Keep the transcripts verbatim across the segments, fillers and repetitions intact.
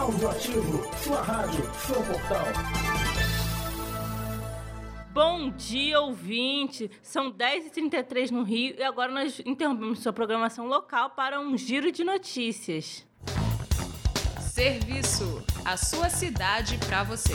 Audioativo, sua rádio, seu portal. Bom dia, ouvinte! São dez e trinta e três no Rio e agora nós interrompemos sua programação local para um giro de notícias. Serviço, a sua cidade para você.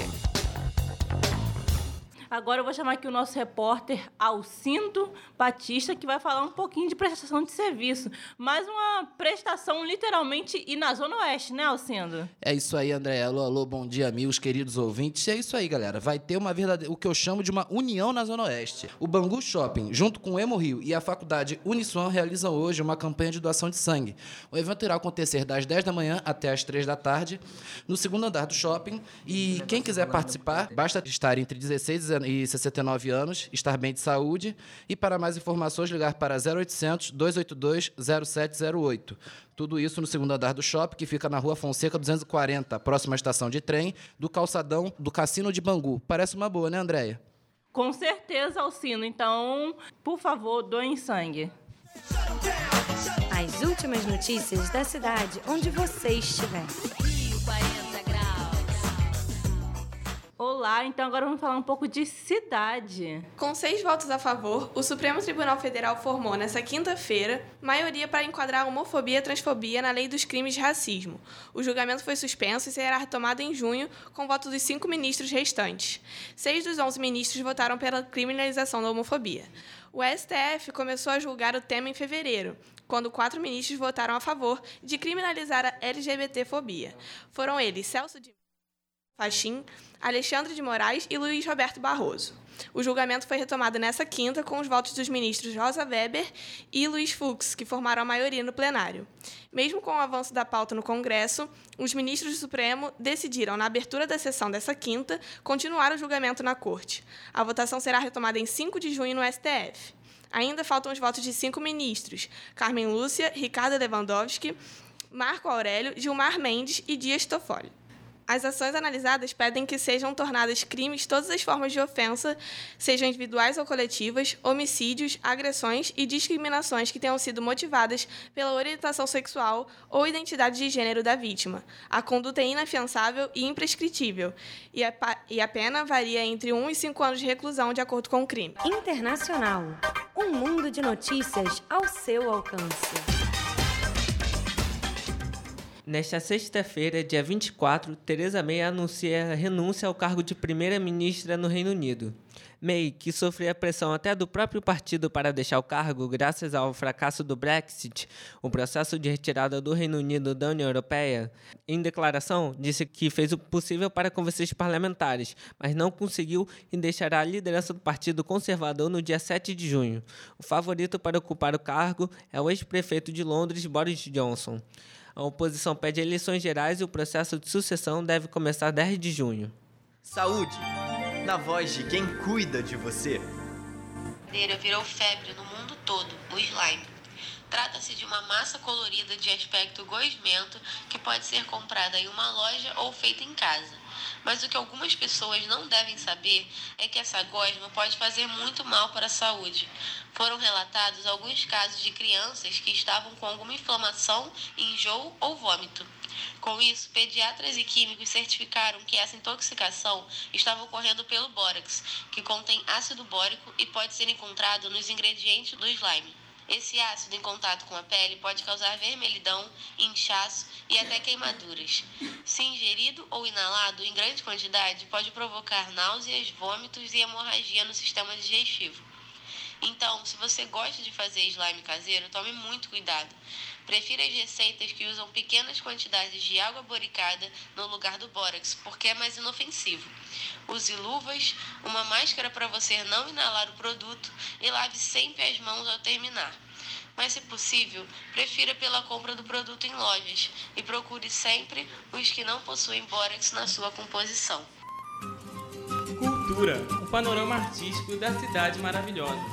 Agora eu vou chamar aqui o nosso repórter Alcindo Batista, que vai falar um pouquinho de prestação de serviço. Mais uma prestação literalmente e na Zona Oeste, né, Alcindo? É isso aí, André. Alô, alô, bom dia, meus queridos ouvintes. É isso aí, galera. Vai ter uma verdadeira, o que eu chamo de uma união na Zona Oeste. O Bangu Shopping, junto com o Emo Rio e a Faculdade Uniswan, realizam hoje uma campanha de doação de sangue. O evento irá acontecer das dez da manhã até as três da tarde, no segundo andar do shopping. E quem quiser participar, basta estar entre dezesseis e sessenta e nove anos, estar bem de saúde, e para mais informações ligar para zero oitocentos, dois oito dois, zero sete zero oito. Tudo isso no segundo andar do shopping, que fica na Rua Fonseca duzentos e quarenta, próxima à estação de trem do calçadão do Cassino de Bangu. Parece uma boa, né, Andréia? Com certeza, Alcino. Então, por favor, doem sangue. As últimas notícias da cidade onde você estiver. Olá, então agora vamos falar um pouco de cidade. Com seis votos a favor, o Supremo Tribunal Federal formou nesta quinta-feira maioria para enquadrar a homofobia e transfobia na lei dos crimes de racismo. O julgamento foi suspenso e será retomado em junho com voto dos cinco ministros restantes. Seis dos onze ministros votaram pela criminalização da homofobia. O S T F começou a julgar o tema em fevereiro, quando quatro ministros votaram a favor de criminalizar a LGBTfobia. Foram eles Celso de Fachin, Alexandre de Moraes e Luiz Roberto Barroso. O julgamento foi retomado nesta quinta com os votos dos ministros Rosa Weber e Luiz Fux, que formaram a maioria no plenário. Mesmo com o avanço da pauta no Congresso, os ministros do Supremo decidiram, na abertura da sessão desta quinta, continuar o julgamento na Corte. A votação será retomada em cinco de junho no S T F. Ainda faltam os votos de cinco ministros: Carmen Lúcia, Ricardo Lewandowski, Marco Aurélio, Gilmar Mendes e Dias Toffoli. As ações analisadas pedem que sejam tornadas crimes todas as formas de ofensa, sejam individuais ou coletivas, homicídios, agressões e discriminações que tenham sido motivadas pela orientação sexual ou identidade de gênero da vítima. A conduta é inafiançável e imprescritível, e a, e a pena varia entre um e cinco anos de reclusão, de acordo com o crime. Internacional. Um mundo de notícias ao seu alcance. Nesta sexta-feira, dia vinte e quatro, Theresa May anuncia a renúncia ao cargo de primeira-ministra no Reino Unido. May, que sofreu pressão até do próprio partido para deixar o cargo graças ao fracasso do Brexit, o processo de retirada do Reino Unido da União Europeia, em declaração disse que fez o possível para convencer os parlamentares, mas não conseguiu e deixará a liderança do Partido Conservador no dia sete de junho. O favorito para ocupar o cargo é o ex-prefeito de Londres, Boris Johnson. A oposição pede eleições gerais e o processo de sucessão deve começar dez de junho. Saúde, na voz de quem cuida de você. Virou febre no mundo todo, o slime. Trata-se de uma massa colorida de aspecto gosmento que pode ser comprada em uma loja ou feita em casa. Mas o que algumas pessoas não devem saber é que essa gosma pode fazer muito mal para a saúde. Foram relatados alguns casos de crianças que estavam com alguma inflamação, enjoo ou vômito. Com isso, pediatras e químicos certificaram que essa intoxicação estava ocorrendo pelo bórax, que contém ácido bórico e pode ser encontrado nos ingredientes do slime. Esse ácido em contato com a pele pode causar vermelhidão, inchaço e até queimaduras. Se ingerido ou inalado em grande quantidade, pode provocar náuseas, vômitos e hemorragia no sistema digestivo. Então, se você gosta de fazer slime caseiro, tome muito cuidado. Prefira as receitas que usam pequenas quantidades de água boricada no lugar do bórax, porque é mais inofensivo. Use luvas, uma máscara para você não inalar o produto e lave sempre as mãos ao terminar. Mas, se possível, prefira pela compra do produto em lojas e procure sempre os que não possuem bórax na sua composição. Cultura, o panorama artístico da cidade maravilhosa.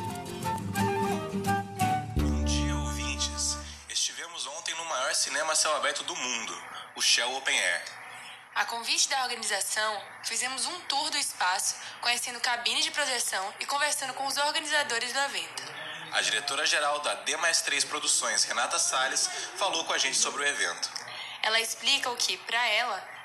Bom dia, ouvintes. Estivemos ontem no maior cinema a céu aberto do mundo, o Shell Open Air. A convite da organização, fizemos um tour do espaço, conhecendo cabines de projeção e conversando com os organizadores do evento. A diretora-geral da D mais três Produções, Renata Salles, falou com a gente sobre o evento. Ela explica o que, para ela,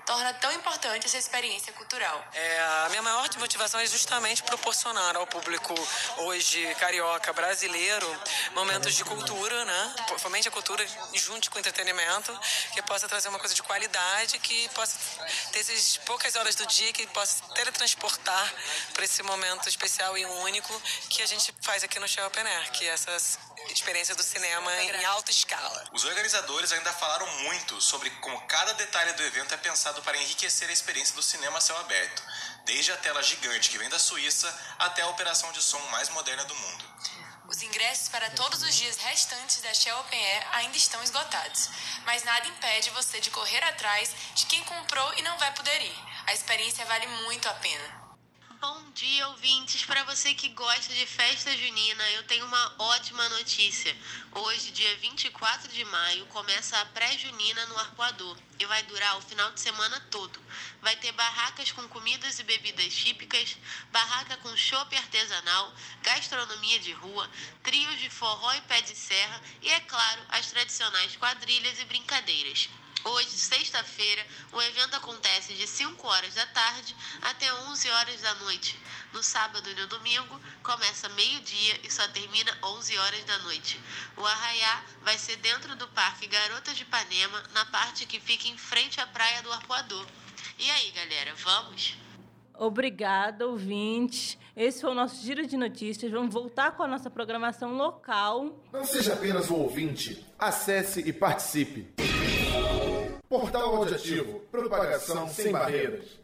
torna tão importante essa experiência cultural. É, a minha maior motivação é justamente proporcionar ao público hoje carioca brasileiro momentos de cultura, né? Fomente a cultura junto com o entretenimento, que possa trazer uma coisa de qualidade, que possa ter essas poucas horas do dia, que possa teletransportar para esse momento especial e único que a gente faz aqui no Shell Open Air, que é essa experiência do cinema em alta escala. Os organizadores ainda falaram muito sobre como cada detalhe do evento é pensado para enriquecer a experiência do cinema a céu aberto, desde a tela gigante que vem da Suíça até a operação de som mais moderna do mundo. Os ingressos para todos os dias restantes da Shell Open Air ainda estão esgotados, mas nada impede você de correr atrás de quem comprou e não vai poder ir. A experiência vale muito a pena. Bom dia, ouvintes. Para você que gosta de festa junina, eu tenho uma ótima notícia. Hoje, dia vinte e quatro de maio, começa a pré-junina no Arpoador e vai durar o final de semana todo. Vai ter barracas com comidas e bebidas típicas, barraca com chopp artesanal, gastronomia de rua, trios de forró e pé de serra e, é claro, as tradicionais quadrilhas e brincadeiras. Hoje, sexta-feira, o evento acontece de cinco horas da tarde até onze horas da noite. No sábado e no domingo, começa meio-dia e só termina onze horas da noite. O arraiá vai ser dentro do Parque Garotas de Ipanema, na parte que fica em frente à Praia do Arpoador. E aí, galera, vamos? Obrigada, ouvintes. Esse foi o nosso Giro de Notícias. Vamos voltar com a nossa programação local. Não seja apenas um ouvinte. Acesse e participe. Portal Audiativo. Propagação sem barreiras.